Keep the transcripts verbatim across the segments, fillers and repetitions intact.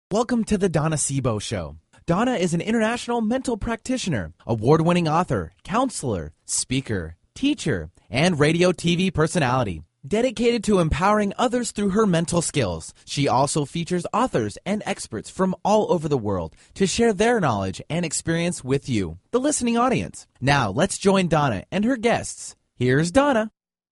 Welcome to the Donna Sebo Show. Donna is an international mental practitioner, award-winning author, counselor, speaker, teacher, and radio T V personality. Dedicated to empowering others through her mental skills, she also features authors and experts from all over the world to share their knowledge and experience with you, the listening audience. Now, let's join Donna and her guests. Here's Donna.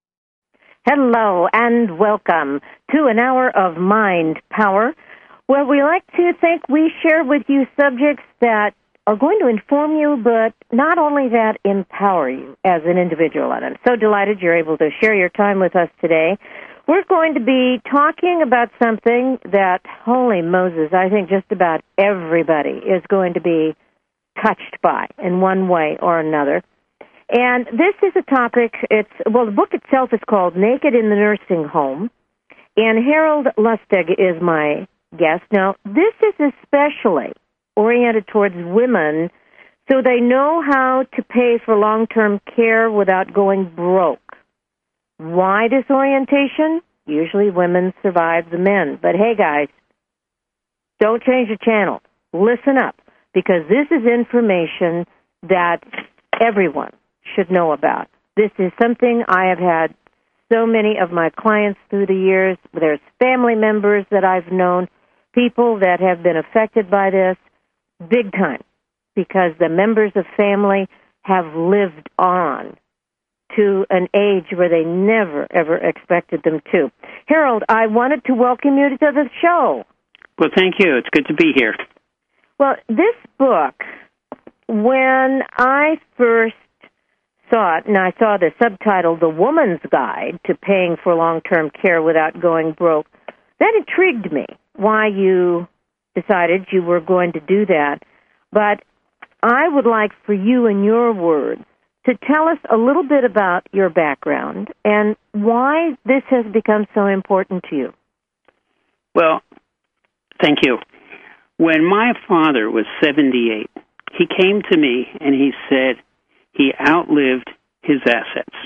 Hello and welcome to an hour of Mind Power, where we like to think we share with you subjects that are going to inform you, but not only that, empower you as an individual. And I'm so delighted you're able to share your time with us today. We're going to be talking about something that, holy Moses, I think just about everybody is going to be touched by in one way or another. And this is a topic, it's, well, the book itself is called Naked in the Nursing Home, and Harold Lustig is my guest. Now, this is especially oriented towards women so they know how to pay for long-term care without going broke. Why this orientation? Usually women survive the men. But hey, guys, don't change the channel. Listen up, because this is information that everyone should know about. This is something I have had so many of my clients through the years. There's family members that I've known, people that have been affected by this big time, because the members of family have lived on to an age where they never, ever expected them to. Harold, I wanted to welcome you to the show. Well, thank you. It's good to be here. Well, this book, when I first saw it, and I saw the subtitle, The Woman's Guide to Paying for Long-Term Care Without Going Broke, that intrigued me, why you decided you were going to do that. But I would like for you, in your words, to tell us a little bit about your background and why this has become so important to you. Well, thank you. When my father was seventy-eight, he came to me and he said he outlived his assets.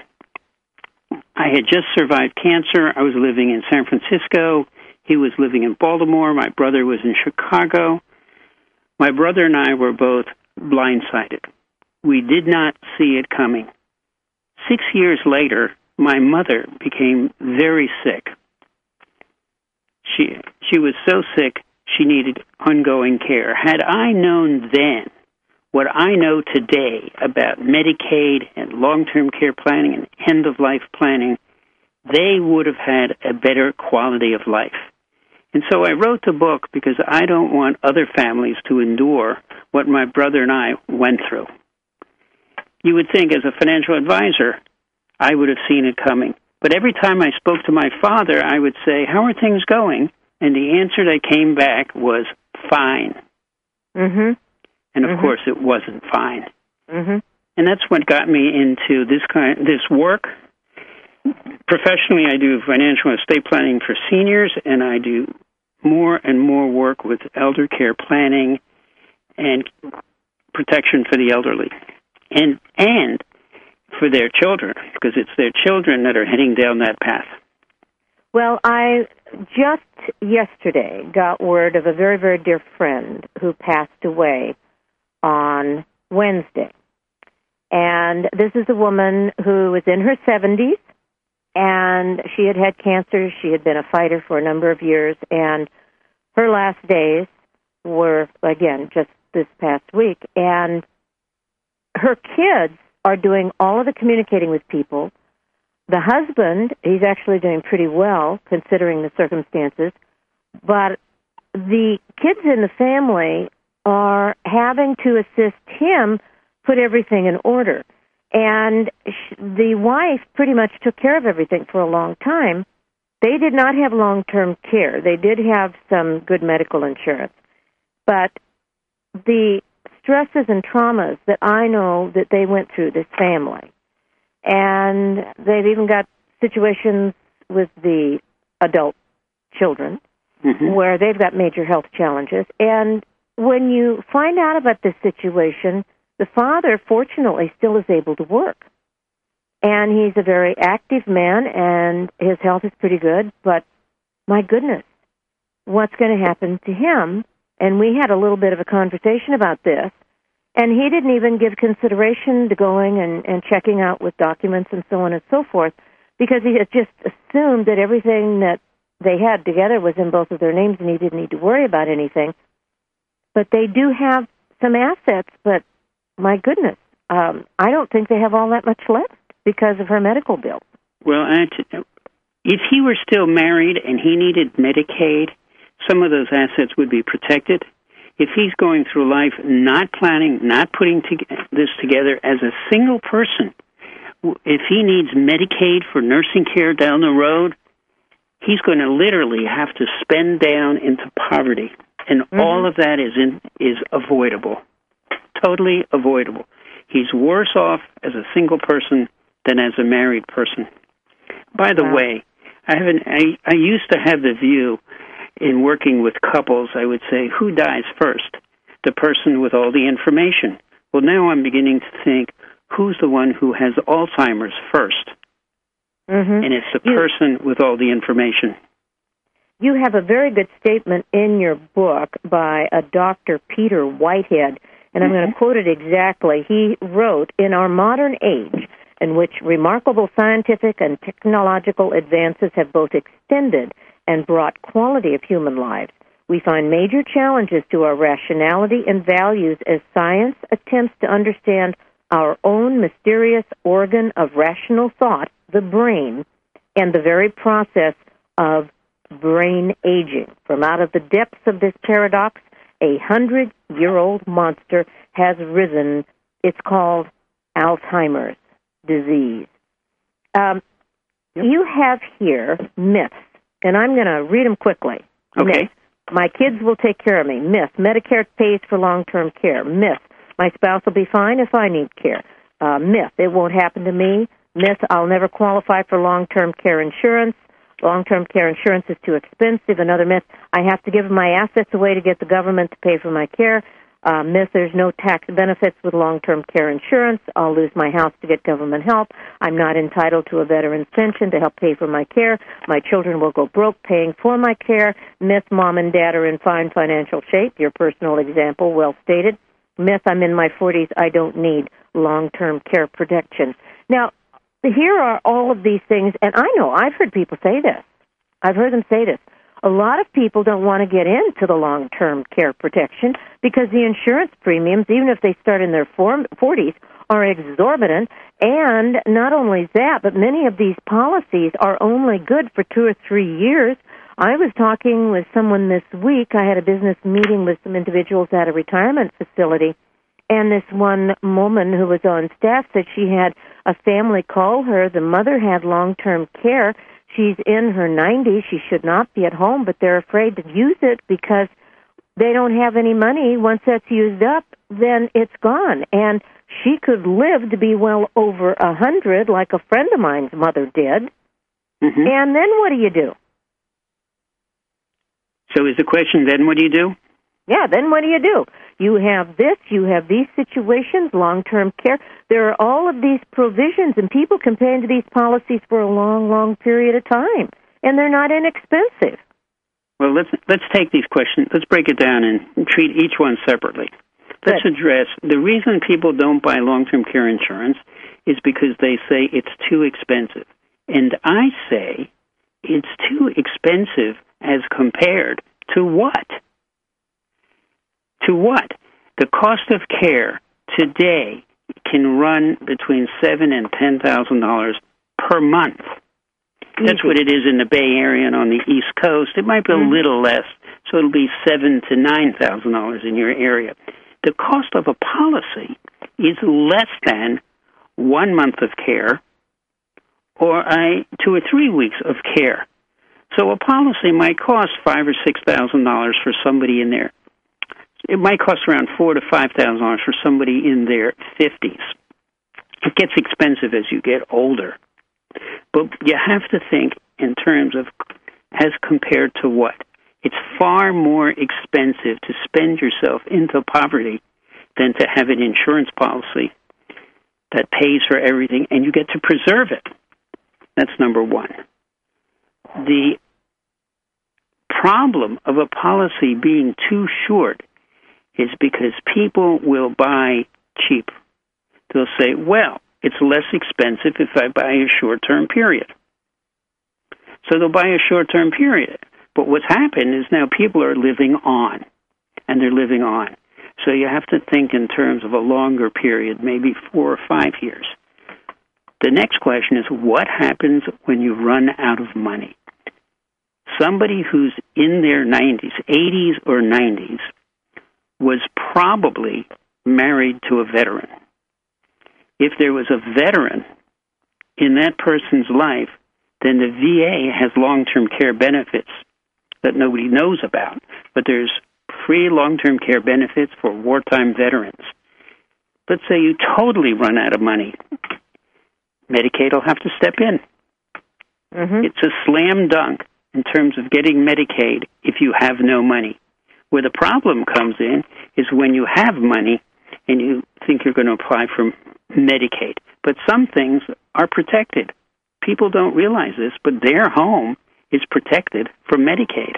I had just survived cancer. I was living in San Francisco. He was living in Baltimore. My brother was in Chicago. My brother and I were both blindsided. We did not see it coming. Six years later, my mother became very sick. She she was so sick, she needed ongoing care. Had I known then what I know today about Medicaid and long-term care planning and end-of-life planning, they would have had a better quality of life. And so I wrote the book because I don't want other families to endure what my brother and I went through. You would think, as a financial advisor, I would have seen it coming. But every time I spoke to my father, I would say, "How are things going?" And the answer that came back was, "Fine." Mm-hmm. And, of mm-hmm. course, it wasn't fine. Mm-hmm. And that's what got me into this kind, this work. Professionally, I do financial estate planning for seniors, and I do more and more work with elder care planning and protection for the elderly, and and for their children, because it's their children that are heading down that path. Well, I just yesterday got word of a very, very dear friend who passed away on Wednesday. And this is a woman who was in her seventies, and she had had cancer. She had been a fighter for a number of years, and her last days were, again, just this past week. And her kids are doing all of the communicating with people. The husband, he's actually doing pretty well, considering the circumstances, but the kids in the family are having to assist him put everything in order. And the wife pretty much took care of everything for a long time. They did not have long-term care. They did have some good medical insurance. But the stresses and traumas that I know that they went through, this family, and they've even got situations with the adult children mm-hmm. where they've got major health challenges. And when you find out about this situation, the father, fortunately, still is able to work. And he's a very active man, and his health is pretty good. But, my goodness, what's going to happen to him And we had a little bit of a conversation about this. And he didn't even give consideration to going and, and checking out with documents and so on and so forth, because he had just assumed that everything that they had together was in both of their names and he didn't need to worry about anything. But they do have some assets, but my goodness, um, I don't think they have all that much left because of her medical bill. Well, if he were still married and he needed Medicaid, some of those assets would be protected. If he's going through life not planning, not putting to- this together as a single person, if he needs Medicaid for nursing care down the road, he's going to literally have to spend down into poverty. And mm-hmm. all of that is in, is avoidable, totally avoidable. He's worse off as a single person than as a married person. By the wow. way, I, haven't, I, I used to have the view in working with couples, I would say, who dies first? The person with all the information. Well, now I'm beginning to think, who's the one who has Alzheimer's first? Mm-hmm. And it's the you, person with all the information. You have a very good statement in your book by a Doctor Peter Whitehead, and I'm mm-hmm. going to quote it exactly. He wrote, "In our modern age, in which remarkable scientific and technological advances have both extended and brought quality of human lives, we find major challenges to our rationality and values as science attempts to understand our own mysterious organ of rational thought, the brain, and the very process of brain aging. From out of the depths of this paradox, a hundred-year-old monster has risen. It's called Alzheimer's disease." Um, you have here myths, and I'm going to read them quickly. Okay. Myth: my kids will take care of me. Myth: Medicare pays for long-term care. Myth: my spouse will be fine if I need care. Uh, myth: it won't happen to me. Myth: I'll never qualify for long-term care insurance. Long-term care insurance is too expensive. Another myth: I have to give my assets away to get the government to pay for my care. Uh, myth: there's no tax benefits with long-term care insurance. I'll lose my house to get government help. I'm not entitled to a veteran's pension to help pay for my care. My children will go broke paying for my care. Myth: mom and dad are in fine financial shape. Your personal example, well stated. Myth: I'm in my forties. I don't need long-term care protection. Now, here are all of these things, and I know I've heard people say this. I've heard them say this. A lot of people don't want to get into the long-term care protection because the insurance premiums, even if they start in their forties, are exorbitant. And not only that, but many of these policies are only good for two or three years. I was talking with someone this week. I had a business meeting with some individuals at a retirement facility, and this one woman who was on staff said she had a family call her. The mother had long-term care. She's in her nineties. She should not be at home, but they're afraid to use it because they don't have any money. Once that's used up, then it's gone. And she could live to be well over a hundred, like a friend of mine's mother did. Mm-hmm. And then what do you do? So is the question, then what do you do? Yeah, then what do you do? You have this, you have these situations, long-term care. There are all of these provisions, and people can pay into these policies for a long, long period of time, and they're not inexpensive. Well, let's let's take these questions. Let's break it down and treat each one separately. Let's Good. address the reason people don't buy long-term care insurance is because they say it's too expensive. And I say it's too expensive as compared to what? To what? The cost of care today can run between seven and ten thousand dollars per month. That's what it is in the Bay Area and on the East Coast. It might be a mm-hmm. little less, so it'll be seven to nine thousand dollars in your area. The cost of a policy is less than one month of care or a, two or three weeks of care. So a policy might cost five or six thousand dollars for somebody in there. It might cost around four to five thousand dollars for somebody in their fifties. It gets expensive as you get older, but you have to think in terms of as compared to what. It's far more expensive to spend yourself into poverty than to have an insurance policy that pays for everything, and you get to preserve it. That's number one. The problem of a policy being too short is because people will buy cheap. They'll say, well, it's less expensive if I buy a short-term period. So they'll buy a short-term period. But what's happened is now people are living on, and they're living on. So you have to think in terms of a longer period, maybe four or five years. The next question is, what happens when you run out of money? Somebody who's in their nineties, eighties or nineties, was probably married to a veteran. If there was a veteran in that person's life, then the V A has long-term care benefits that nobody knows about. But there's free long-term care benefits for wartime veterans. Let's say you totally run out of money. Medicaid will have to step in. Mm-hmm. It's a slam dunk in terms of getting Medicaid if you have no money. Where the problem comes in is when you have money and you think you're going to apply for Medicaid. But some things are protected. People don't realize this, but their home is protected from Medicaid.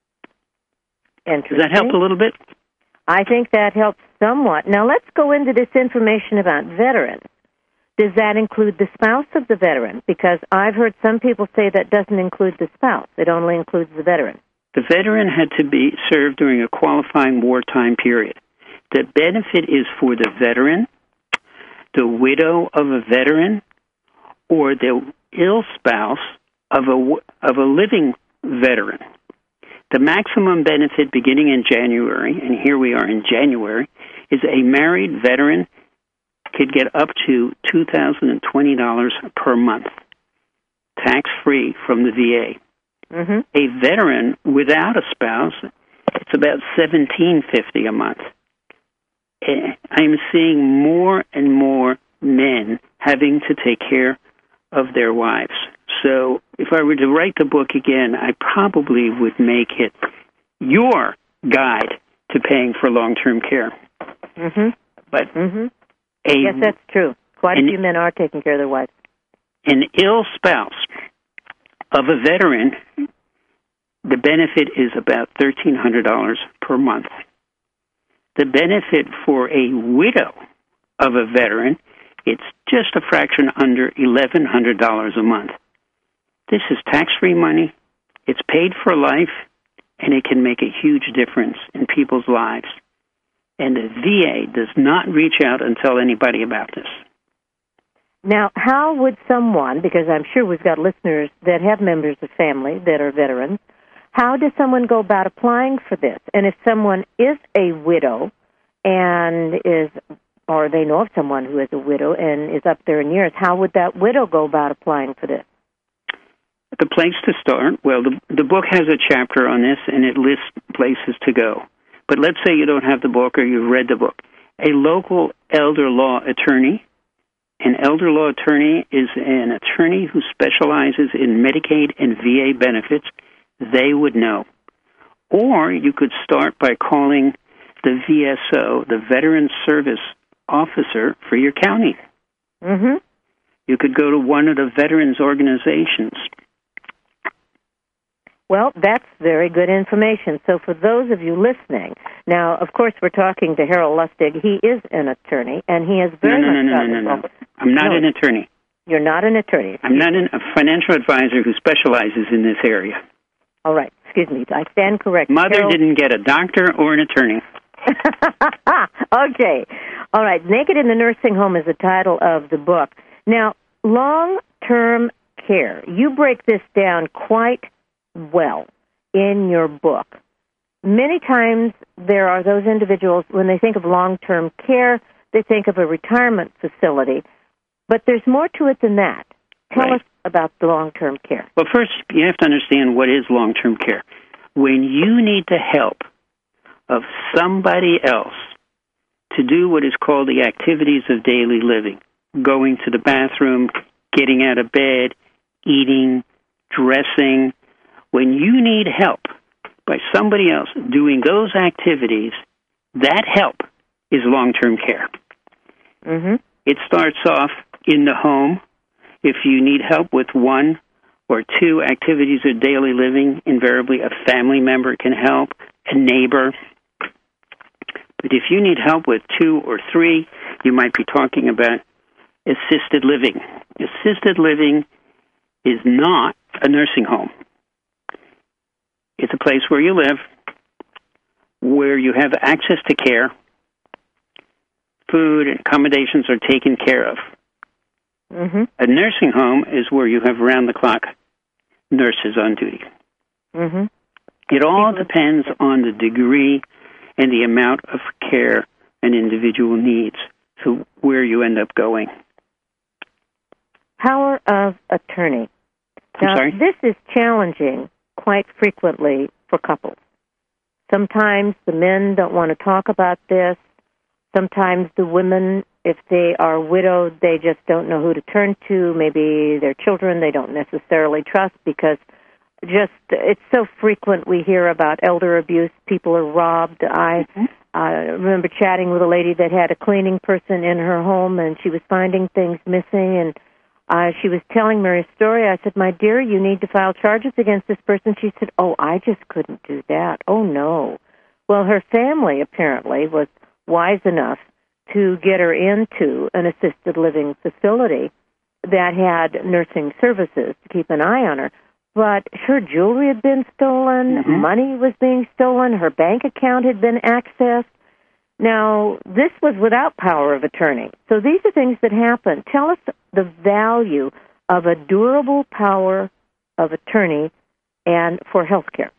Does that help a little bit? I think that helps somewhat. Now let's go into this information about veterans. Does that include the spouse of the veteran? Because I've heard some people say that doesn't include the spouse. It only includes the veteran. The veteran had to be served during a qualifying wartime period. The benefit is for the veteran, the widow of a veteran, or the ill spouse of a, of a living veteran. The maximum benefit beginning in January, and here we are in January, is a married veteran could get up to two thousand twenty dollars per month, tax-free from the V A. Mm-hmm. A veteran without a spouse, it's about seventeen fifty a month. I'm seeing more and more men having to take care of their wives. So if I were to write the book again, I probably would make it your guide to paying for long-term care. Mm-hmm. But mm-hmm. a, yes, that's true. Quite a an, few men are taking care of their wives. An ill spouse of a veteran, the benefit is about thirteen hundred dollars per month. The benefit for a widow of a veteran, it's just a fraction under eleven hundred dollars a month. This is tax-free money, it's paid for life, and it can make a huge difference in people's lives. And the V A does not reach out and tell anybody about this. Now, how would someone, because I'm sure we've got listeners that have members of family that are veterans, how does someone go about applying for this? And if someone is a widow and is, or they know of someone who is a widow and is up there in years, how would that widow go about applying for this? The place to start, well, the, the book has a chapter on this, and it lists places to go. But let's say you don't have the book or you've read the book. A local elder law attorney, an elder law attorney is an attorney who specializes in Medicaid and V A benefits. They would know. Or you could start by calling the V S O, the Veteran Service Officer for your county. Mm-hmm. You could go to one of the veterans organizations. Well, that's very good information. So for those of you listening, now, of course, we're talking to Harold Lustig. He is an attorney, and he has very no, no, much... No, no, no, no, no. I'm not no, an attorney. You're not an attorney. I'm not an, a financial advisor who specializes in this area. All right. Excuse me. I stand corrected. Mother Harold... didn't get a doctor or an attorney. Okay. All right. Naked in the Nursing Home is the title of the book. Now, long-term care. You break this down quite well in your book. Many times there are those individuals, when they think of long-term care, they think of a retirement facility. But there's more to it than that. Tell right. us about the long-term care. Well, first, you have to understand what is long-term care. When you need the help of somebody else to do what is called the activities of daily living, going to the bathroom, getting out of bed, eating, dressing, when you need help by somebody else doing those activities, that help is long-term care. Mm-hmm. It starts off in the home. If you need help with one or two, activities of daily living. Invariably, a family member can help, a neighbor. But if you need help with two or three, you might be talking about assisted living. Assisted living is not a nursing home. It's a place where you live, where you have access to care, food and accommodations are taken care of. Mm-hmm. A nursing home is where you have round-the-clock nurses on duty. Mm-hmm. It all depends on the degree and the amount of care an individual needs, so where you end up going. Power of attorney. I'm Now, sorry? this is challenging quite frequently for couples. Sometimes the men don't want to talk about this. Sometimes the women, if they are widowed, they just don't know who to turn to. Maybe their children they don't necessarily trust because just it's so frequent we hear about elder abuse. People are robbed. I Mm-hmm. uh, remember chatting with a lady that had a cleaning person in her home, and she was finding things missing, and uh, she was telling me a story. I said, my dear, you need to file charges against this person. She said, oh, I just couldn't do that. Oh, no. Well, her family apparently was wise enough to get her into an assisted living facility that had nursing services to keep an eye on her. But her jewelry had been stolen, Mm-hmm. money was being stolen, her bank account had been accessed. Now, this was without power of attorney. So these are things that happen. Tell us the value of a durable power of attorney and for health care.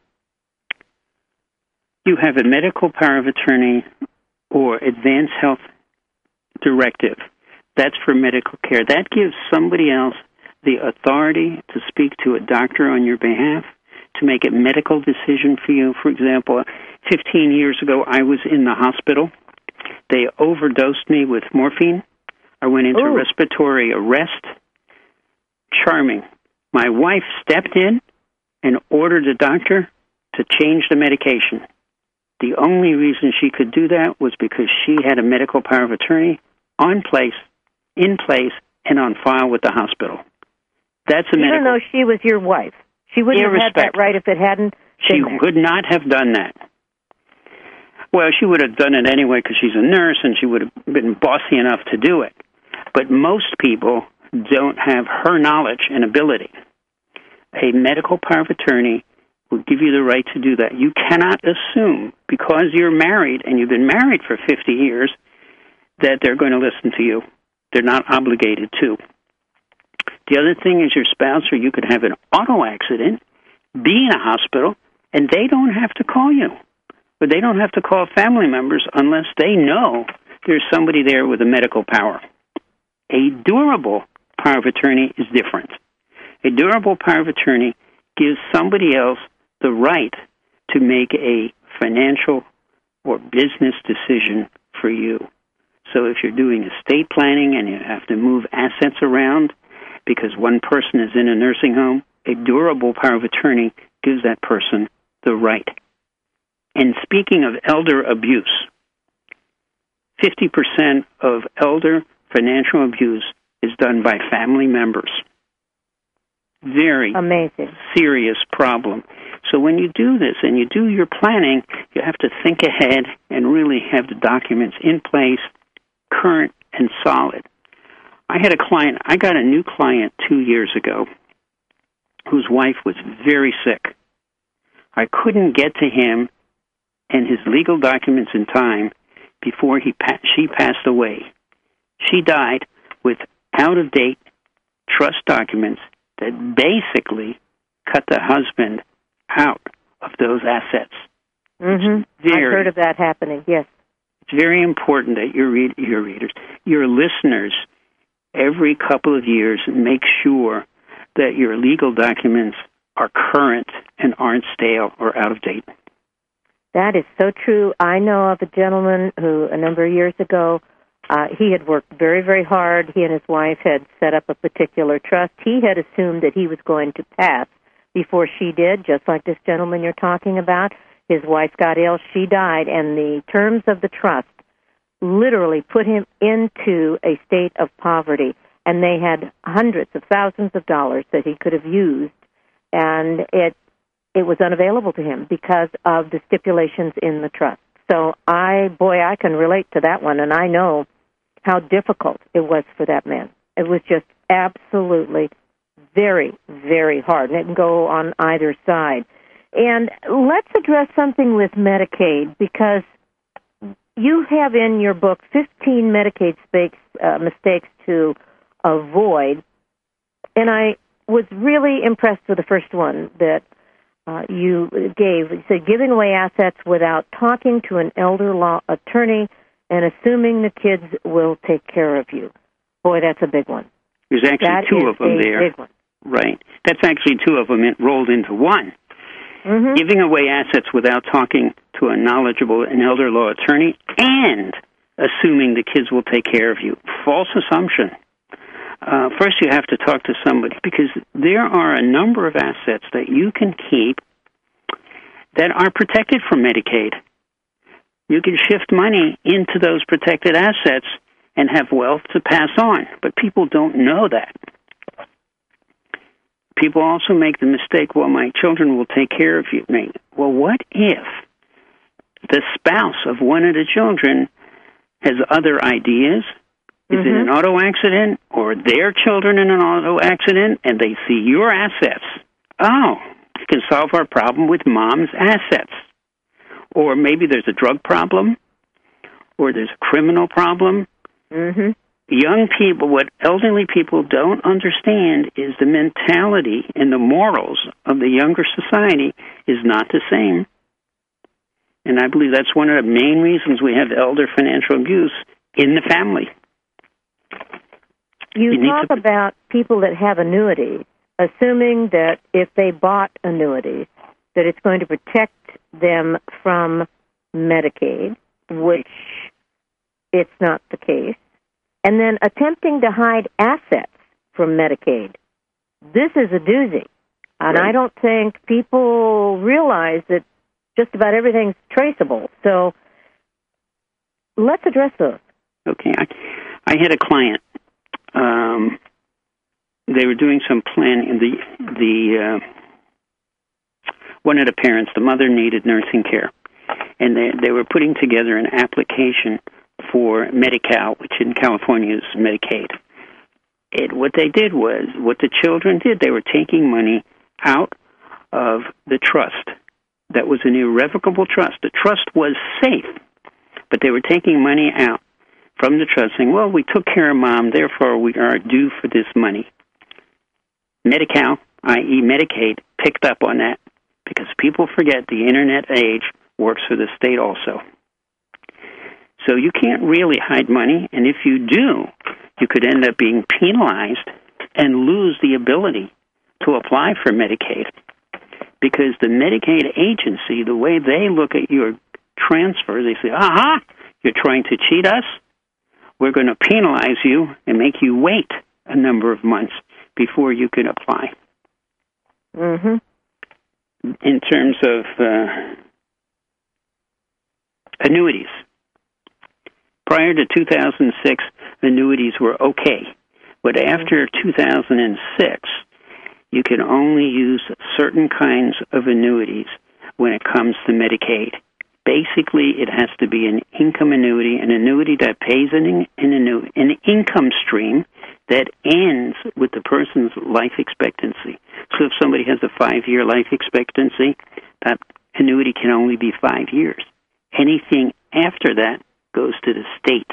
You have a medical power of attorney or advanced health directive. That's for medical care. That gives somebody else the authority to speak to a doctor on your behalf, to make a medical decision for you. For example, fifteen years ago, I was in the hospital. They overdosed me with morphine. I went into Ooh. respiratory arrest. Charming. My wife stepped in and ordered the doctor to change the medication. The only reason she could do that was because she had a medical power of attorney on place, in place, and on file with the hospital. That's a Even medical. though she was your wife. She wouldn't have had that Irrespective. right if it hadn't She been there. could not have done that. Well, she would have done it anyway because she's a nurse and she would have been bossy enough to do it. But most people don't have her knowledge and ability. A medical power of attorney will give you the right to do that. You cannot assume, because you're married and you've been married for fifty years, that they're going to listen to you. They're not obligated to. The other thing is your spouse, or you could have an auto accident, be in a hospital, and they don't have to call you. But they don't have to call family members unless they know there's somebody there with a medical power. A durable power of attorney is different. A durable power of attorney gives somebody else the right to make a financial or business decision for you. So if you're doing estate planning and you have to move assets around because one person is in a nursing home, a durable power of attorney gives that person the right. And speaking of elder abuse, fifty percent of elder financial abuse is done by family members. Very Amazing. serious problem. So when you do this and you do your planning, you have to think ahead and really have the documents in place, current and solid. I had a client, I got a new client two years ago whose wife was very sick. I couldn't get to him and his legal documents in time before he pa- she passed away. She died with out-of-date trust documents that basically cut the husband out of those assets. Mm-hmm. I've heard of that happening, yes. It's very important that your, read, your readers, your listeners, every couple of years make sure that your legal documents are current and aren't stale or out of date. That is so true. I know of a gentleman who, a number of years ago, uh, he had worked very, very hard. He and his wife had set up a particular trust. He had assumed that he was going to pass before she did, just like this gentleman you're talking about. His wife got ill, she died, and the terms of the trust literally put him into a state of poverty, and they had hundreds of thousands of dollars that he could have used and it it was unavailable to him because of the stipulations in the trust. So I, boy, I can relate to that one, and I know how difficult it was for that man. It was just absolutely very, very hard, and it can go on either side. And let's address something with Medicaid, because you have in your book fifteen Medicaid mistakes, uh, mistakes to avoid, and I was really impressed with the first one that uh, you gave. You said giving away assets without talking to an elder law attorney and assuming the kids will take care of you. Boy, that's a big one. There's actually that two of them a there. Big one. Right. That's actually two of them rolled into one. Mm-hmm. Giving away assets without talking to a knowledgeable and elder law attorney and assuming the kids will take care of you. False assumption. Uh, first, you have to talk to somebody, because there are a number of assets that you can keep that are protected from Medicaid. You can shift money into those protected assets and have wealth to pass on, but people don't know that. People also make the mistake, well, my children will take care of you. Well, what if the spouse of one of the children has other ideas, is mm-hmm. in an auto accident, or their children in an auto accident, and they see your assets? Oh, you can solve our problem with mom's assets. Or maybe there's a drug problem, or there's a criminal problem. Mm-hmm. Young people, what elderly people don't understand is the mentality and the morals of the younger society is not the same. And I believe that's one of the main reasons we have elder financial abuse in the family. You, you talk to... about people that have annuities, assuming that if they bought annuities, that it's going to protect them from Medicaid, which it's not the case. And then attempting to hide assets from Medicaid. This is a doozy. And right. I don't think people realize that just about everything's traceable. So let's address those. Okay. I, I had a client. Um, they were doing some planning. The, the, uh, one of the parents, the mother, needed nursing care. And they, they were putting together an application for Medi-Cal, which in California is Medicaid. It, what they did was, what the children did, they were taking money out of the trust that was an irrevocable trust. The trust was safe, but they were taking money out from the trust saying, well, we took care of mom, therefore we are due for this money. Medi-Cal, that is. Medicaid, picked up on that because people forget the Internet age works for the state also. So you can't really hide money, and if you do, you could end up being penalized and lose the ability to apply for Medicaid. Because the Medicaid agency, the way they look at your transfer, they say, aha, you're trying to cheat us? We're going to penalize you and make you wait a number of months before you can apply. Mm-hmm. In terms of uh, annuities, prior to two thousand six, annuities were okay. But after two thousand six, you can only use certain kinds of annuities when it comes to Medicaid. Basically, it has to be an income annuity, an annuity that pays an, an, annu- an income stream that ends with the person's life expectancy. So if somebody has a five-year life expectancy, that annuity can only be five years. Anything after that goes to the state.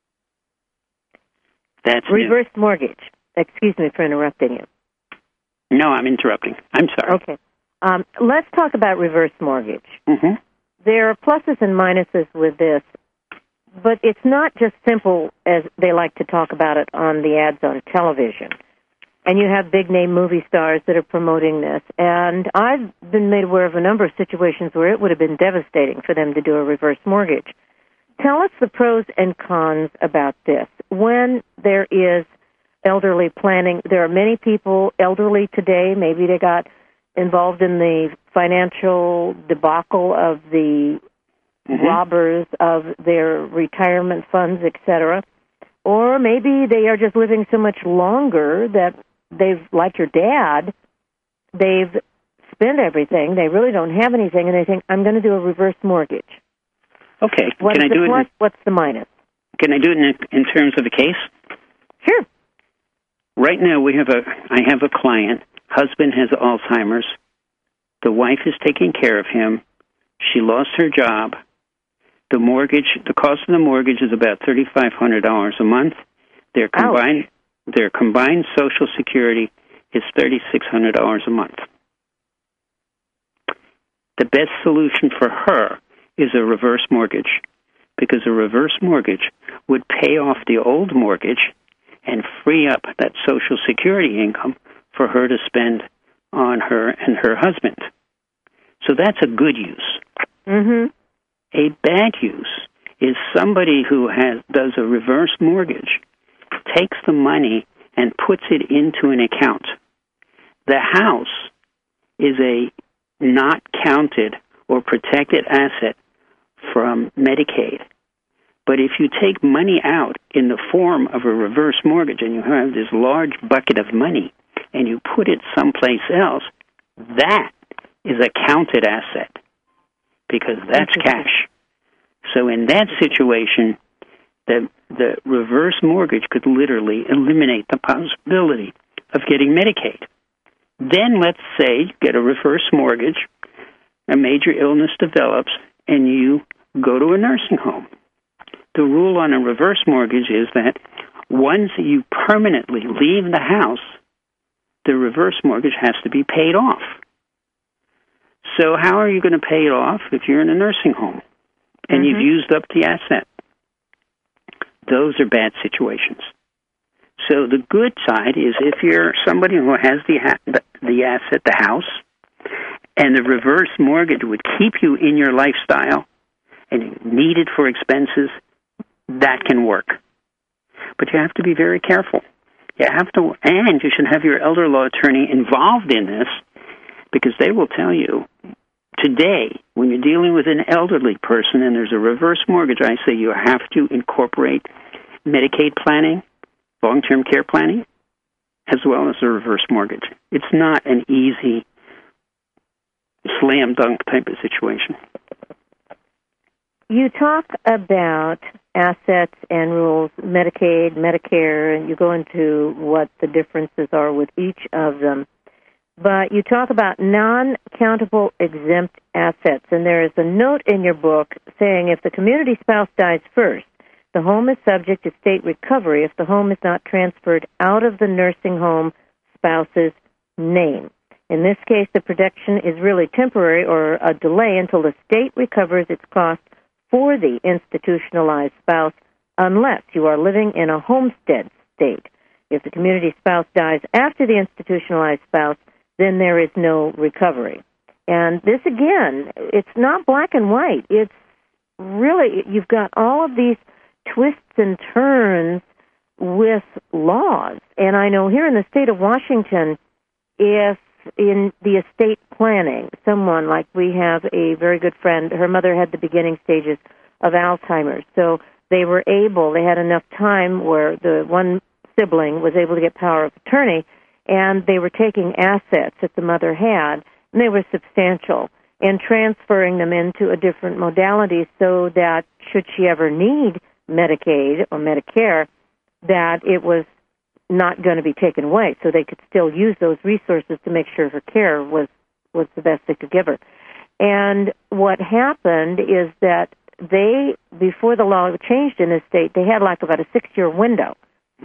That's reverse new. mortgage. Excuse me for interrupting you. No, I'm interrupting. I'm sorry. Okay. Um, let's talk about reverse mortgage. Mm-hmm. There are pluses and minuses with this, but it's not just simple as they like to talk about it on the ads on television. And you have big-name movie stars that are promoting this. And I've been made aware of a number of situations where it would have been devastating for them to do a reverse mortgage. Tell us the pros and cons about this. When there is elderly planning, there are many people elderly today, maybe they got involved in the financial debacle of the mm-hmm. robbers of their retirement funds, et cetera. Or maybe they are just living so much longer that they've, like your dad, they've spent everything. They really don't have anything, and they think, I'm going to do a reverse mortgage. Okay. What's Can I the do plus? it? In, what's the minus? can I do it in, in terms of a case? Sure. Right now, we have a. I have a client. Husband has Alzheimer's. The wife is taking care of him. She lost her job. The mortgage, the cost of the mortgage is about thirty-five hundred dollars a month. Their combined, Ouch. their combined Social Security is thirty-six hundred dollars a month. The best solution for her is a reverse mortgage, because a reverse mortgage would pay off the old mortgage and free up that Social Security income for her to spend on her and her husband. So that's a good use. Mm-hmm. A bad use is somebody who has does a reverse mortgage, takes the money and puts it into an account. The house is a not counted or protected asset from Medicaid. But if you take money out in the form of a reverse mortgage and you have this large bucket of money and you put it someplace else, that is a counted asset because that's cash. So in that situation, the the reverse mortgage could literally eliminate the possibility of getting Medicaid. Then let's say you get a reverse mortgage, a major illness develops, and you go to a nursing home. The rule on a reverse mortgage is that once you permanently leave the house, the reverse mortgage has to be paid off. So how are you going to pay it off if you're in a nursing home and mm-hmm. you've used up the asset? Those are bad situations. So the good side is if you're somebody who has the ha- the asset, the house, and the reverse mortgage would keep you in your lifestyle and you need it for expenses, that can work. But you have to be very careful. You have to, and you should have your elder law attorney involved in this, because they will tell you, today, when you're dealing with an elderly person and there's a reverse mortgage, I say you have to incorporate Medicaid planning, long-term care planning, as well as a reverse mortgage. It's not an easy slam dunk type of situation. You talk about assets and rules, Medicaid, Medicare, and you go into what the differences are with each of them. But you talk about non-countable exempt assets, and there is a note in your book saying if the community spouse dies first, the home is subject to state recovery if the home is not transferred out of the nursing home spouse's name. In this case, the protection is really temporary or a delay until the state recovers its cost for the institutionalized spouse, unless you are living in a homestead state. If the community spouse dies after the institutionalized spouse, then there is no recovery. And this, again, it's not black and white. It's really, you've got all of these twists and turns with laws. And I know here in the state of Washington, if in the estate planning, someone like we have a very good friend, her mother had the beginning stages of Alzheimer's. So they were able, they had enough time where the one sibling was able to get power of attorney, and they were taking assets that the mother had, and they were substantial, and transferring them into a different modality so that should she ever need Medicaid or Medicare, that it was not going to be taken away, so they could still use those resources to make sure her care was, was the best they could give her. And what happened is that they, before the law changed in this state, they had like about a six-year window.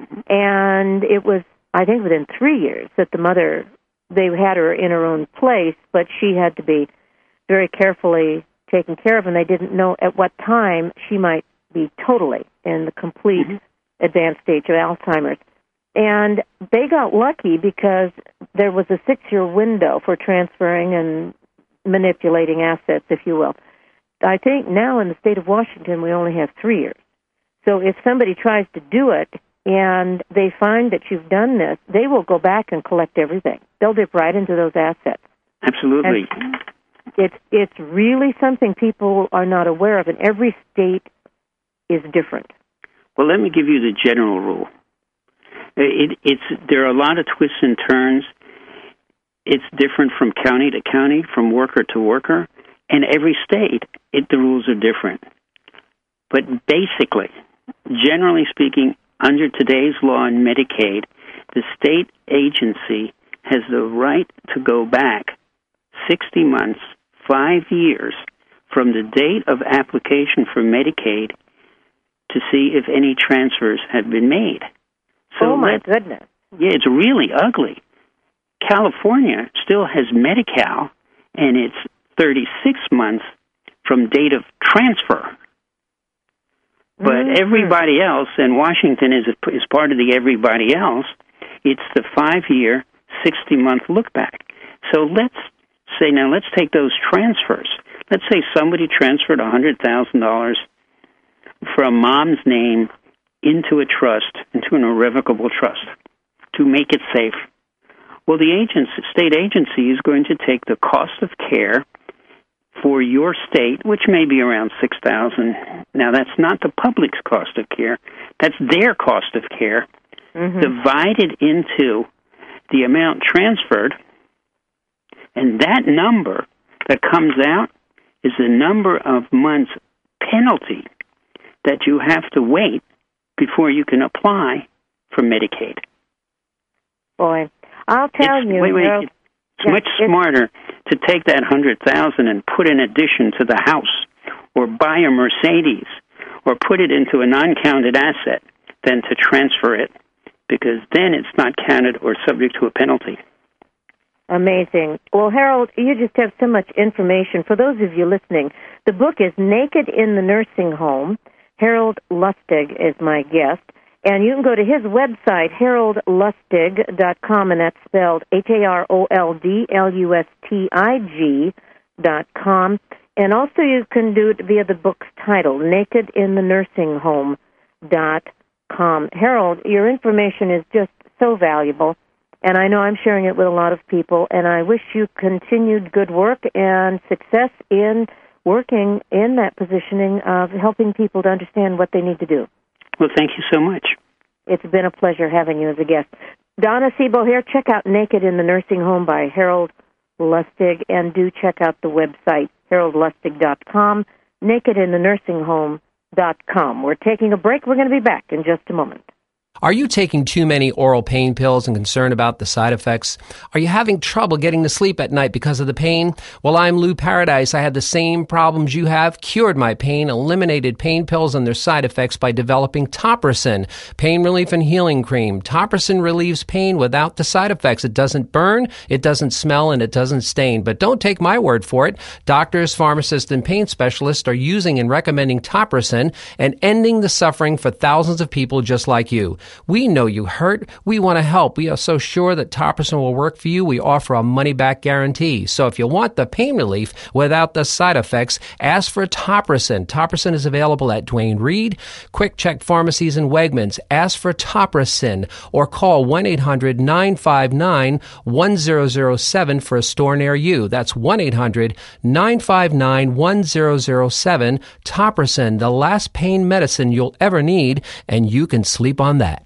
And it was, I think, within three years that the mother, they had her in her own place, but she had to be very carefully taken care of, and they didn't know at what time she might be totally in the complete mm-hmm. advanced stage of Alzheimer's. And they got lucky because there was a six-year window for transferring and manipulating assets, if you will. I think now in the state of Washington we only have three years. So if somebody tries to do it and they find that you've done this, they will go back and collect everything. They'll dip right into those assets. Absolutely. And it's it's really something people are not aware of, and every state is different. Well, let me give you the general rule. It, it's there are a lot of twists and turns. it's different from county to county, from worker to worker, and every state, it, the rules are different. But basically, generally speaking, under today's law in Medicaid, the state agency has the right to go back sixty months, five years, from the date of application for Medicaid to see if any transfers have been made. So oh, my let, goodness. Yeah, it's really ugly. California still has Medi-Cal, and it's thirty-six months from date of transfer. But mm-hmm. everybody else, and Washington is is part of the everybody else, it's the five-year, sixty-month look-back. So let's say, now let's take those transfers. Let's say somebody transferred one hundred thousand dollars from mom's name into a trust, into an irrevocable trust, to make it safe. Well, the agency, state agency is going to take the cost of care for your state, which may be around six thousand dollars. Now, that's not the public's cost of care. That's their cost of care, mm-hmm. divided into the amount transferred, and that number that comes out is the number of months penalty that you have to wait before you can apply for Medicaid. Boy, I'll tell it's, you. Wait, wait, Harold, it's yeah, much it's, smarter to take that one hundred thousand dollars and put an addition to the house, or buy a Mercedes, or put it into a non-counted asset than to transfer it, because then it's not counted or subject to a penalty. Amazing. Well, Harold, you just have so much information. For those of you listening, the book is Naked in the Nursing Home. Harold Lustig is my guest. And you can go to his website, harold lustig dot com, and that's spelled H A R O L D L U S T I G dot com. And also you can do it via the book's title, naked in the nursing home dot com. Harold, your information is just so valuable, and I know I'm sharing it with a lot of people, and I wish you continued good work and success in working in that positioning of helping people to understand what they need to do. Well, thank you so much. It's been a pleasure having you as a guest. Donna Sebo here. Check out Naked in the Nursing Home by Harold Lustig, and do check out the website, harold lustig dot com, naked in the nursing home dot com. We're taking a break. We're going to be back in just a moment. Are you taking too many oral pain pills and concerned about the side effects? Are you having trouble getting to sleep at night because of the pain? Well, I'm Lou Paradise. I had the same problems you have, cured my pain, eliminated pain pills and their side effects by developing Topricin, pain relief and healing cream. Topricin relieves pain without the side effects. It doesn't burn, it doesn't smell, and it doesn't stain. But don't take my word for it. Doctors, pharmacists, and pain specialists are using and recommending Topricin and ending the suffering for thousands of people just like you. We know you hurt. We want to help. We are so sure that Topricin will work for you. We offer a money-back guarantee. So if you want the pain relief without the side effects, ask for Topricin. Topricin is available at Duane Reade, Quick Check Pharmacies, and Wegmans. Ask for Topricin or call one eight hundred nine five nine one zero zero seven for a store near you. That's one eight hundred nine five nine one zero zero seven. Topricin, the last pain medicine you'll ever need, and you can sleep on that.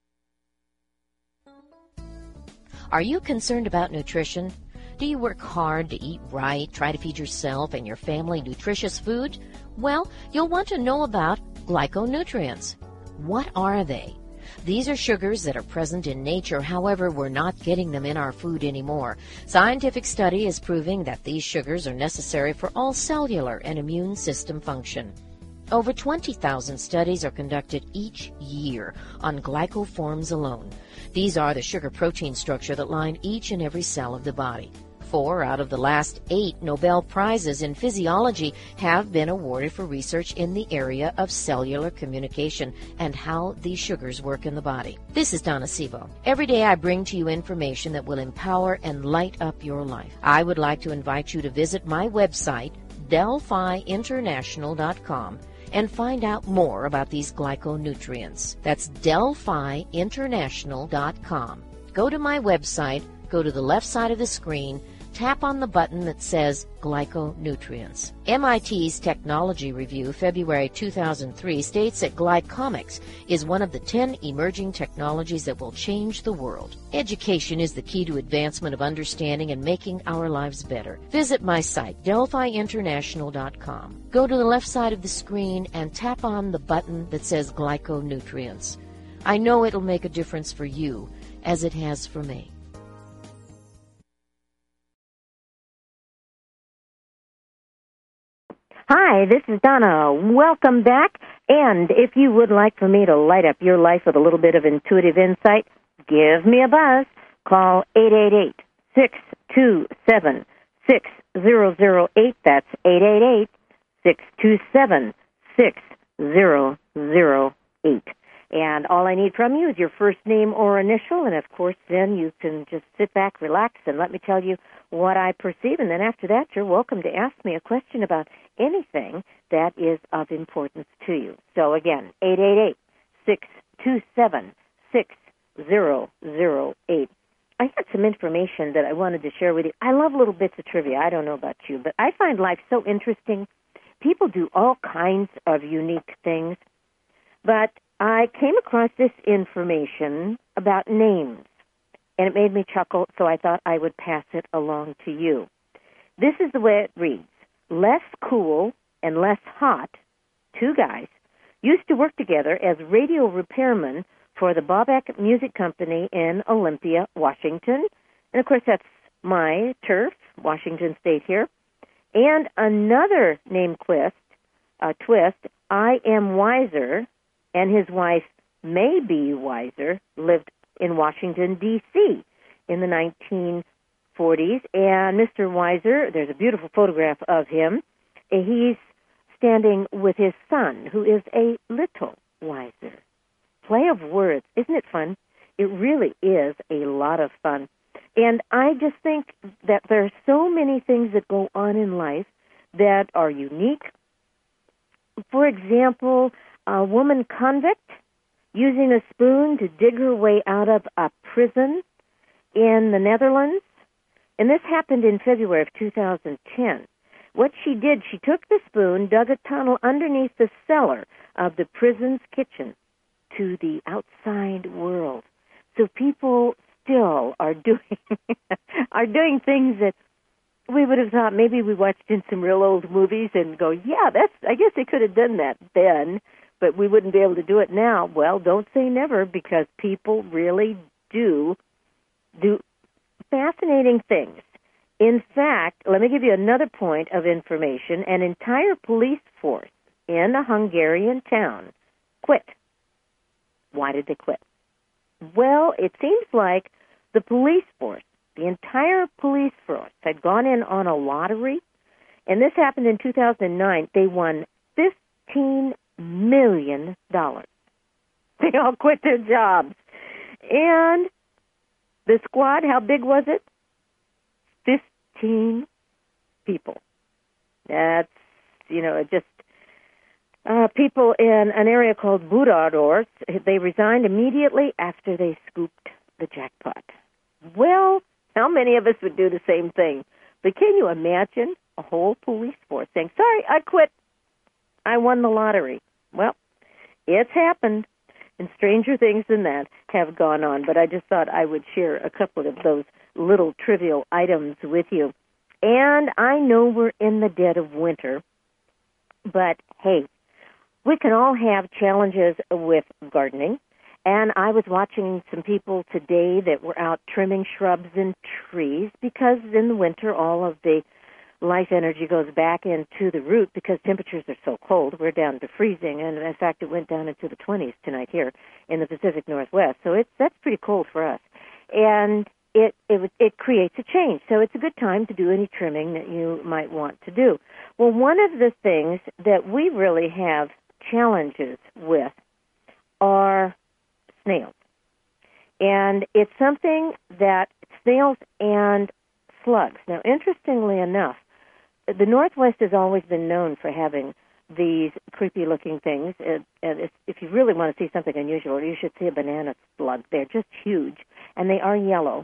Are you concerned about nutrition? Do you work hard to eat right, try to feed yourself and your family nutritious food? Well, you'll want to know about glyconutrients. What are they? These are sugars that are present in nature, however, we're not getting them in our food anymore. Scientific study is proving that these sugars are necessary for all cellular and immune system function. Over twenty thousand studies are conducted each year on glycoforms alone. These are the sugar-protein structure that line each and every cell of the body. Four out of the last eight Nobel Prizes in physiology have been awarded for research in the area of cellular communication and how these sugars work in the body. This is Donna Sebo. Every day I bring to you information that will empower and light up your life. I would like to invite you to visit my website, delphi international dot com, and find out more about these glyconutrients. That's delphi international dot com. Go to my website, go to the left side of the screen, tap on the button that says glyconutrients. M I T's Technology Review, February two thousand three, states that glycomics is one of the ten emerging technologies that will change the world. Education is the key to advancement of understanding and making our lives better. Visit my site, Delphi International dot com. Go to the left side of the screen and tap on the button that says glyconutrients. I know it'll make a difference for you, as it has for me. Hi, this is Donna. Welcome back. And if you would like for me to light up your life with a little bit of intuitive insight, give me a buzz. Call eight eight eight, six two seven, six zero zero eight. That's eight eight eight, six two seven, six zero zero eight. And all I need from you is your first name or initial, and of course then you can just sit back, relax, and let me tell you what I perceive. And then after that, you're welcome to ask me a question about anything that is of importance to you. So again, eight eight eight, six two seven, six zero zero eight. I had some information that I wanted to share with you. I love little bits of trivia. I don't know about you, but I find life so interesting. People do all kinds of unique things, but I came across this information about names, and it made me chuckle, so I thought I would pass it along to you. This is the way it reads. Les Cool and Les Hot, two guys, used to work together as radio repairmen for the Bobak Music Company in Olympia, Washington. And, of course, that's my turf, Washington State here. And another name twist, uh, twist, I Am Wiser, and his wife, May B. Wiser, lived in Washington, D C in the nineteen forties. And Mister Wiser, there's a beautiful photograph of him. He's standing with his son, who is a little wiser. Play of words. Isn't it fun? It really is a lot of fun. And I just think that there are so many things that go on in life that are unique. For example, a woman convict using a spoon to dig her way out of a prison in the Netherlands. And this happened in February of two thousand ten. What she did, she took the spoon, dug a tunnel underneath the cellar of the prison's kitchen to the outside world. So people still are doing are doing things that we would have thought maybe we watched in some real old movies and go, yeah, that's I guess they could have done that then, but we wouldn't be able to do it now. Well, don't say never, because people really do do fascinating things. In fact, let me give you another point of information. An entire police force in a Hungarian town quit. Why did they quit? Well, it seems like the police force, the entire police force, had gone in on a lottery, and this happened in two thousand nine. They won fifteen million dollars. They all quit their jobs. And the squad, how big was it? Fifteen people. That's, you know, just uh, people in an area called Budardorf. They resigned immediately after they scooped the jackpot. Well, how many of us would do the same thing? But can you imagine a whole police force saying, sorry, I quit. I won the lottery. Well, it's happened, and stranger things than that have gone on. But I just thought I would share a couple of those little trivial items with you. And I know we're in the dead of winter, but hey, we can all have challenges with gardening. And I was watching some people today that were out trimming shrubs and trees because in the winter all of the life energy goes back into the root because temperatures are so cold. We're down to freezing, and in fact it went down into the twenties tonight here in the Pacific Northwest. So it's that's pretty cold for us. And it, it it creates a change. So it's a good time to do any trimming that you might want to do. Well, one of the things that we really have challenges with are snails. And it's something that snails and slugs. Now, interestingly enough, the Northwest has always been known for having these creepy-looking things. And if you really want to see something unusual, you should see a banana slug. They're just huge, and they are yellow.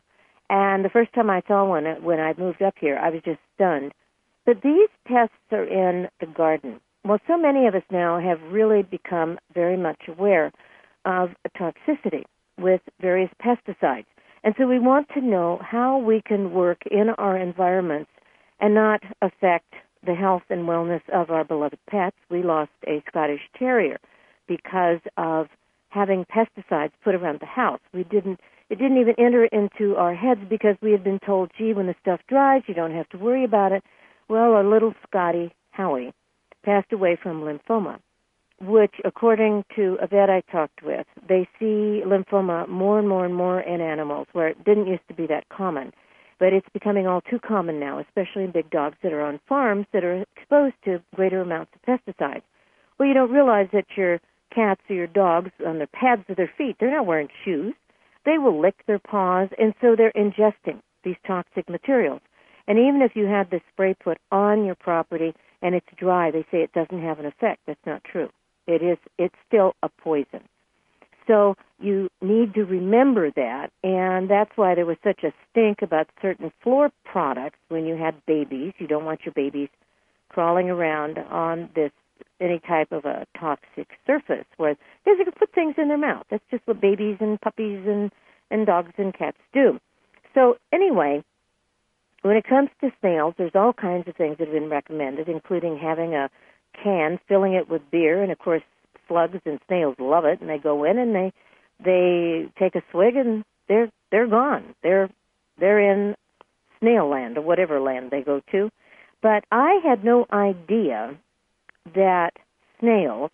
And the first time I saw one when I moved up here, I was just stunned. But these pests are in the garden. Well, so many of us now have really become very much aware of toxicity with various pesticides. And so we want to know how we can work in our environments and not affect the health and wellness of our beloved pets. We lost a Scottish Terrier because of having pesticides put around the house. We didn't, it didn't even enter into our heads because we had been told, gee, when the stuff dries, you don't have to worry about it. Well, our little Scotty, Howie, passed away from lymphoma, which, according to a vet I talked with, they see lymphoma more and more and more in animals, where it didn't used to be that common. But it's becoming all too common now, especially in big dogs that are on farms that are exposed to greater amounts of pesticides. Well, you don't realize that your cats or your dogs, on the pads of their feet, they're not wearing shoes. They will lick their paws, and so they're ingesting these toxic materials. And even if you had the spray put on your property and it's dry, they say it doesn't have an effect. That's not true. It is, it's still a poison. So you need to remember that, and that's why there was such a stink about certain floor products when you had babies. You don't want your babies crawling around on this, any type of a toxic surface, where because they can put things in their mouth. That's just what babies and puppies and, and dogs and cats do. So anyway, when it comes to snails, there's all kinds of things that have been recommended, including having a can, filling it with beer, and of course slugs and snails love it, and they go in and they they take a swig and they're they're gone. They're they're in snail land or whatever land they go to. But I had no idea that snails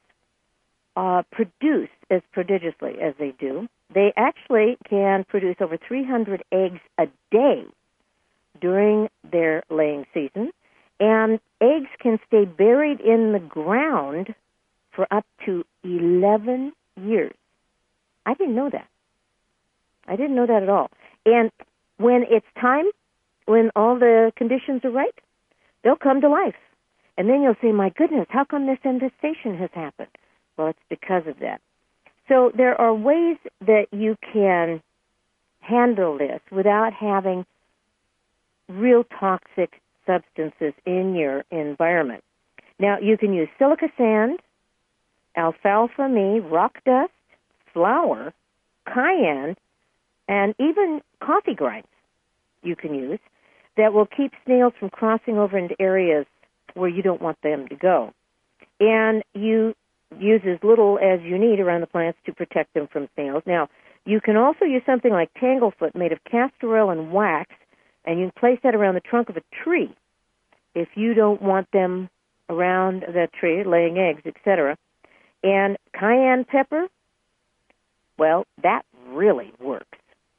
uh, produce as prodigiously as they do. They actually can produce over three hundred eggs a day during their laying season, and eggs can stay buried in the ground for up to eleven years. I didn't know that. I didn't know that at all. And when it's time, when all the conditions are right, they'll come to life. And then you'll say, my goodness, how come this infestation has happened? Well, it's because of that. So there are ways that you can handle this without having real toxic substances in your environment. Now, you can use silica sand, alfalfa me, rock dust, flour, cayenne, and even coffee grinds you can use that will keep snails from crossing over into areas where you don't want them to go. And you use as little as you need around the plants to protect them from snails. Now, you can also use something like Tanglefoot made of castor oil and wax, and you can place that around the trunk of a tree if you don't want them around the tree laying eggs, et cetera. And cayenne pepper, well, that really works.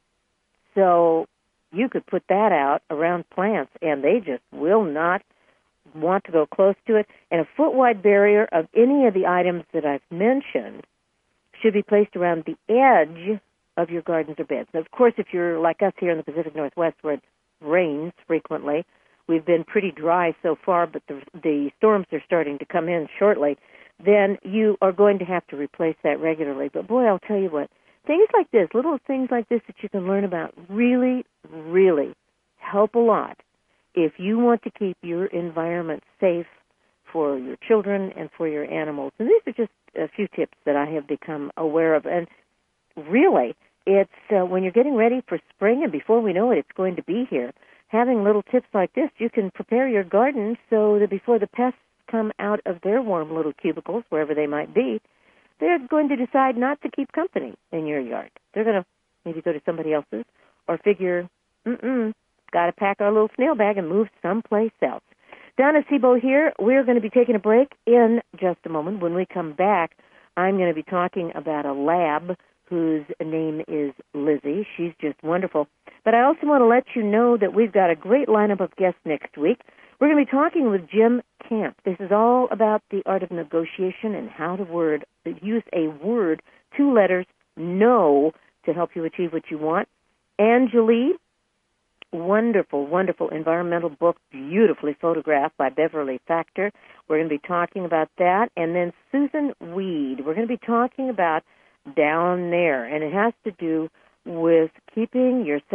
So you could put that out around plants, and they just will not want to go close to it. And a foot-wide barrier of any of the items that I've mentioned should be placed around the edge of your gardens or beds. Now, of course, if you're like us here in the Pacific Northwest where it rains frequently, we've been pretty dry so far, but the, the storms are starting to come in shortly, then you are going to have to replace that regularly. But boy, I'll tell you what, things like this, little things like this that you can learn about really, really help a lot if you want to keep your environment safe for your children and for your animals. And these are just a few tips that I have become aware of. And really, it's uh, when you're getting ready for spring, and before we know it, it's going to be here, having little tips like this, you can prepare your garden so that before the pests come out of their warm little cubicles, wherever they might be, they're going to decide not to keep company in your yard. They're going to maybe go to somebody else's or figure, mm-mm, got to pack our little snail bag and move someplace else. Donna Sebo here. We're going to be taking a break in just a moment. When we come back, I'm going to be talking about a lab whose name is Lizzie. She's just wonderful. But I also want to let you know that we've got a great lineup of guests next week. We're going to be talking with Jim Camp. This is all about the art of negotiation and how to word use a word, two letters, no, to help you achieve what you want. Angelie, wonderful, wonderful environmental book, beautifully photographed by Beverly Factor. We're going to be talking about that. And then Susan Weed, we're going to be talking about Down There, and it has to do with keeping yourself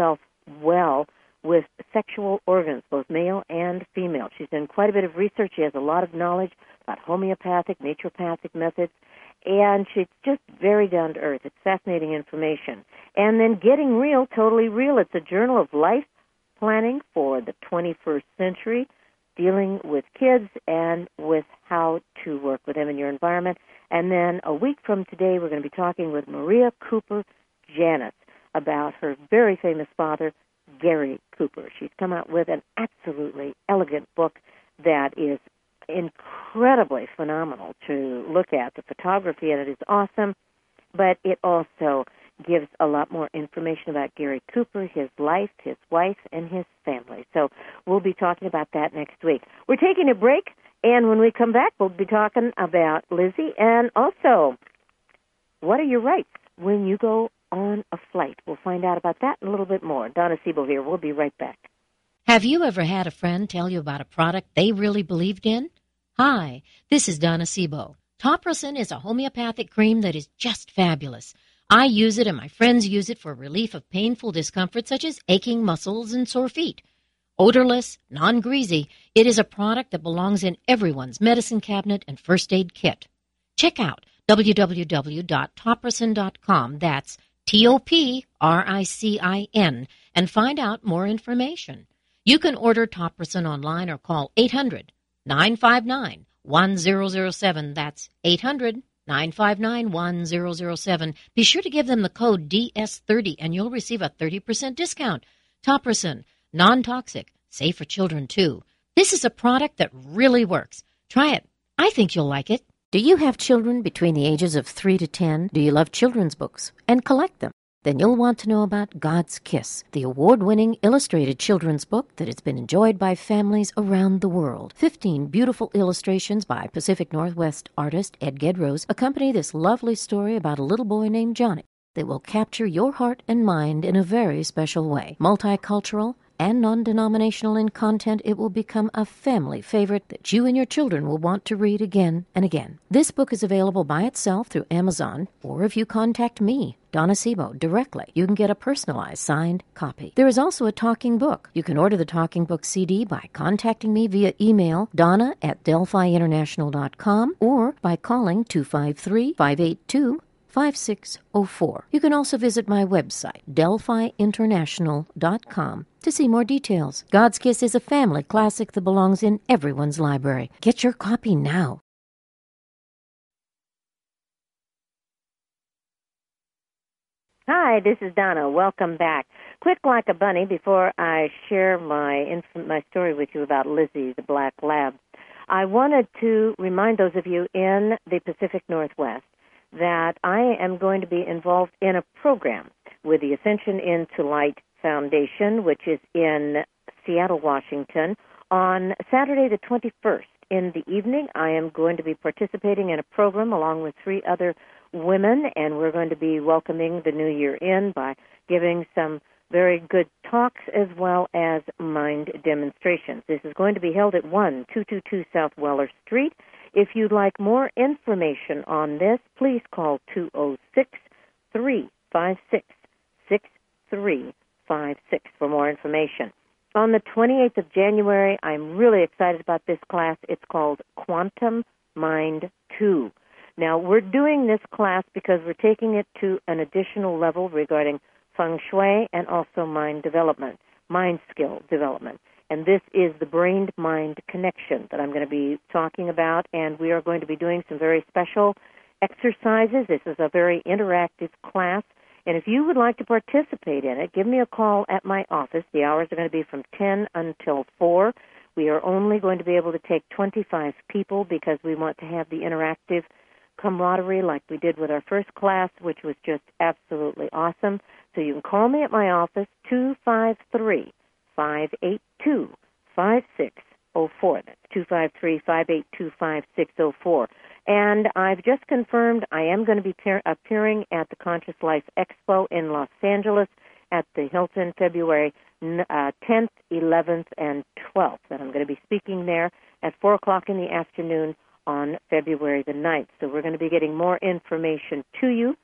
well with sexual organs, both male and female. She's done quite a bit of research. She has a lot of knowledge about homeopathic, naturopathic methods, and she's just very down to earth. It's fascinating information. And then Getting Real, Totally Real. It's a journal of life planning for the twenty-first century, dealing with kids and with how to work with them in your environment. And then a week from today, we're going to be talking with Maria Cooper Janis about her very famous father, Gary Cooper. She's come out with an absolutely elegant book that is incredibly phenomenal to look at. The photography in it is awesome, but it also gives a lot more information about Gary Cooper, his life, his wife, and his family. So we'll be talking about that next week. We're taking a break, and when we come back, we'll be talking about Lizzie and also what are your rights when you go on a flight. We'll find out about that and a little bit more. Donna Siebel here. We'll be right back. Have you ever had a friend tell you about a product they really believed in? Hi, this is Donna Siebel. Topricin is a homeopathic cream that is just fabulous. I use it and my friends use it for relief of painful discomfort such as aching muscles and sore feet. Odorless, non-greasy, it is a product that belongs in everyone's medicine cabinet and first aid kit. Check out w w w dot topricin dot com. That's T O P R I C I N, and find out more information. You can order Topricin online or call eight hundred, nine five nine, one zero zero seven. That's eight hundred, nine five nine, one zero zero seven. Be sure to give them the code D S thirty, and you'll receive a thirty percent discount. Topricin, non-toxic, safe for children, too. This is a product that really works. Try it. I think you'll like it. Do you have children between the ages of three to ten? Do you love children's books and collect them? Then you'll want to know about God's Kiss, the award-winning illustrated children's book that has been enjoyed by families around the world. Fifteen beautiful illustrations by Pacific Northwest artist Ed Gedrose accompany this lovely story about a little boy named Johnny that will capture your heart and mind in a very special way. Multicultural and non-denominational in content, it will become a family favorite that you and your children will want to read again and again. This book is available by itself through Amazon, or if you contact me, Donna Siebel, directly, you can get a personalized signed copy. There is also a talking book. You can order the talking book C D by contacting me via email, donna at delphi international dot com, or by calling two five three, five eight two, five six zero four. You can also visit my website, delphi international dot com, to see more details. God's Kiss is a family classic that belongs in everyone's library. Get your copy now. Hi, this is Donna. Welcome back. Quick like a bunny, before I share my inf- my story with you about Lizzie, the black lab, I wanted to remind those of you in the Pacific Northwest that I am going to be involved in a program with the Ascension into Light Foundation, which is in Seattle, Washington, on Saturday the twenty-first. In the evening, I am going to be participating in a program along with three other women, and we're going to be welcoming the new year in by giving some very good talks as well as mind demonstrations. This is going to be held at one two two two South Weller Street. If you'd like more information on this, please call two oh six, three five six, six three five six for more information. On the twenty-eighth of January, I'm really excited about this class. It's called Quantum Mind two. Now, we're doing this class because we're taking it to an additional level regarding feng shui and also mind development, mind skill development. And this is the brain-mind connection that I'm going to be talking about, and we are going to be doing some very special exercises. This is a very interactive class, and if you would like to participate in it, give me a call at my office. The hours are going to be from ten until four. We are only going to be able to take twenty-five people because we want to have the interactive camaraderie like we did with our first class, which was just absolutely awesome. So you can call me at my office, two five three, five eight two, five six zero four. That's two five three, five eight two, five six zero four. And I've just confirmed I am going to be par- appearing at the Conscious Life Expo in Los Angeles at the Hilton February uh, tenth, eleventh, and twelfth. And I'm going to be speaking there at four o'clock in the afternoon on February the ninth. So we're going to be getting more information to you.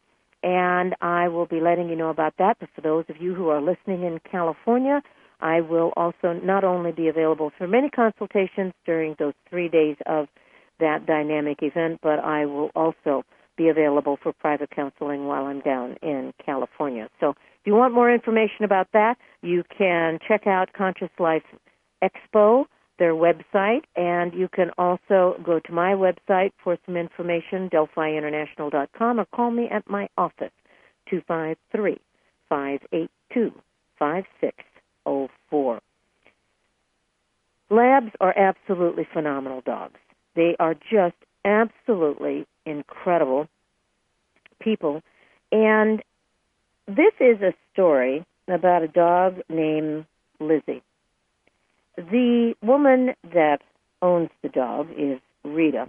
and I will be letting you know about that. But for those of you who are listening in California, I will also not only be available for many consultations during those three days of that dynamic event, but I will also be available for private counseling while I'm down in California. So if you want more information about that, you can check out Conscious Life Expo, their website, and you can also go to my website for some information, Delphi International dot com, or call me at my office, two five three, five eight two, five six zero four. Labs are absolutely phenomenal dogs. They are just absolutely incredible people. And this is a story about a dog named Lizzie. The woman that owns the dog is Rita,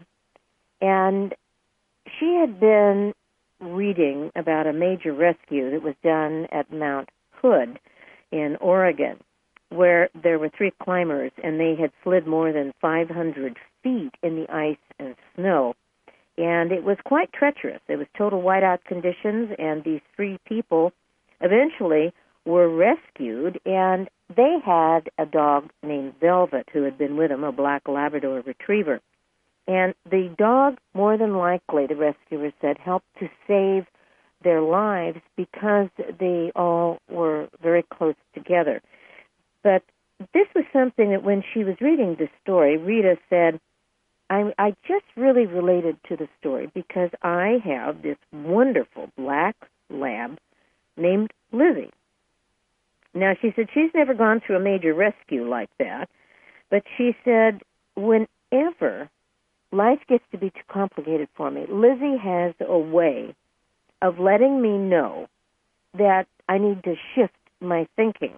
and she had been reading about a major rescue that was done at Mount Hood in Oregon, where there were three climbers, and they had slid more than five hundred feet in the ice and snow. And it was quite treacherous. It was total whiteout conditions, and these three people eventually were rescued, and they had a dog named Velvet who had been with them, a black Labrador retriever. And the dog, more than likely, the rescuers said, helped to save their lives because they all were very close together. But this was something that when she was reading the story, Rita said, I, I just really related to the story because I have this wonderful black lab named Lizzie. Now, she said she's never gone through a major rescue like that, but she said, whenever life gets to be too complicated for me, Lizzie has a way of letting me know that I need to shift my thinking.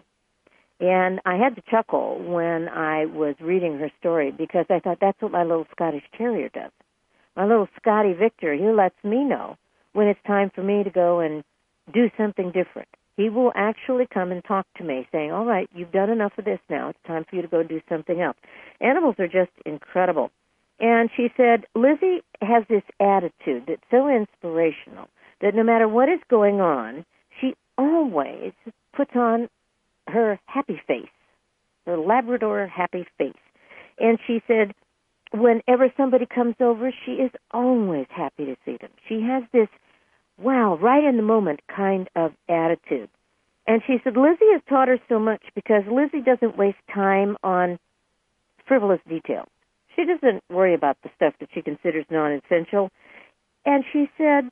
And I had to chuckle when I was reading her story because I thought that's what my little Scottish Terrier does. My little Scotty Victor, he lets me know when it's time for me to go and do something different. He will actually come and talk to me saying, all right, you've done enough of this now. It's time for you to go do something else. Animals are just incredible. And she said, Lizzie has this attitude that's so inspirational that no matter what is going on, she always puts on her happy face, her Labrador happy face. And she said, whenever somebody comes over, she is always happy to see them. She has this, wow, right in the moment kind of attitude. And she said, Lizzie has taught her so much because Lizzie doesn't waste time on frivolous details. She doesn't worry about the stuff that she considers non-essential. And she said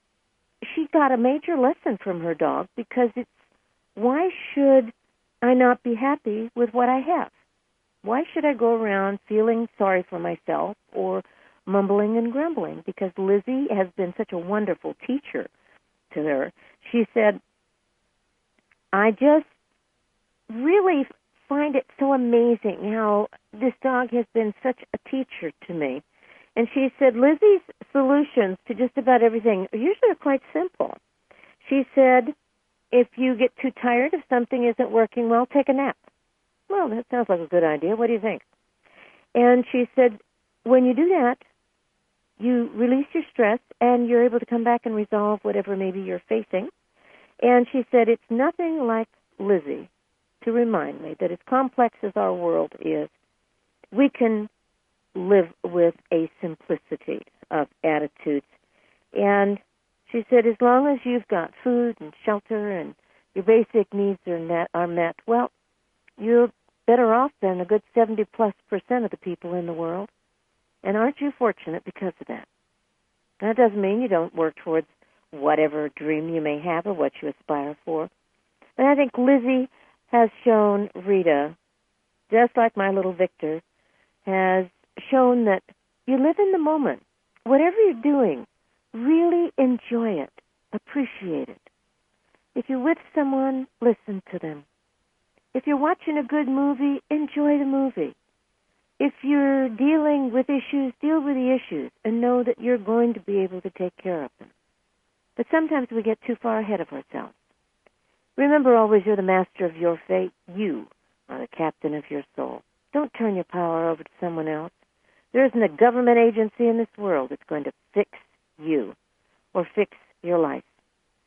she got a major lesson from her dog because it's, why should I not be happy with what I have? Why should I go around feeling sorry for myself or mumbling and grumbling? Because Lizzie has been such a wonderful teacher to her. She said, I just really find it so amazing how this dog has been such a teacher to me. And she said, Lizzie's solutions to just about everything are usually quite simple. She said, if you get too tired, if something isn't working well, take a nap. Well, that sounds like a good idea. What do you think? And she said, when you do that, you release your stress and you're able to come back and resolve whatever maybe you're facing. And she said, it's nothing like Lizzie to remind me that as complex as our world is, we can live with a simplicity of attitudes. And she said, as long as you've got food and shelter and your basic needs are met, are met, well, you're better off than a good seventy plus percent of the people in the world. And aren't you fortunate because of that? That doesn't mean you don't work towards whatever dream you may have or what you aspire for. But I think Lizzie has shown Rita, just like my little Victor, has shown that you live in the moment. Whatever you're doing, really enjoy it. Appreciate it. If you're with someone, listen to them. If you're watching a good movie, enjoy the movie. If you're dealing with issues, deal with the issues and know that you're going to be able to take care of them. But sometimes we get too far ahead of ourselves. Remember always you're the master of your fate. You are the captain of your soul. Don't turn your power over to someone else. There isn't a government agency in this world that's going to fix you or fix your life.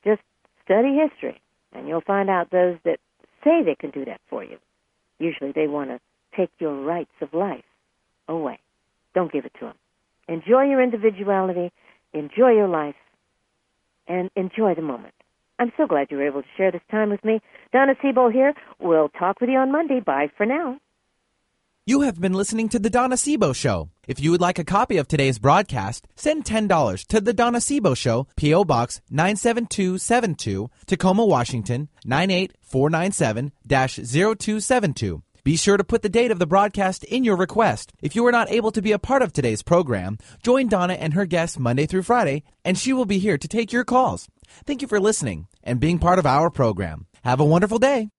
Just study history, and you'll find out those that say they can do that for you. Usually they want to take your rights of life away. Don't give it to them. Enjoy your individuality, enjoy your life, and enjoy the moment. I'm so glad you were able to share this time with me. Donna Sebo here. We'll talk with you on Monday. Bye for now. You have been listening to The Donna Sebo Show. If you would like a copy of today's broadcast, send ten dollars to The Donna Sebo Show, P O. Box nine seven two seven two, Tacoma, Washington, nine eight four nine seven dash zero two seven two. Be sure to put the date of the broadcast in your request. If you are not able to be a part of today's program, join Donna and her guests Monday through Friday, and she will be here to take your calls. Thank you for listening and being part of our program. Have a wonderful day.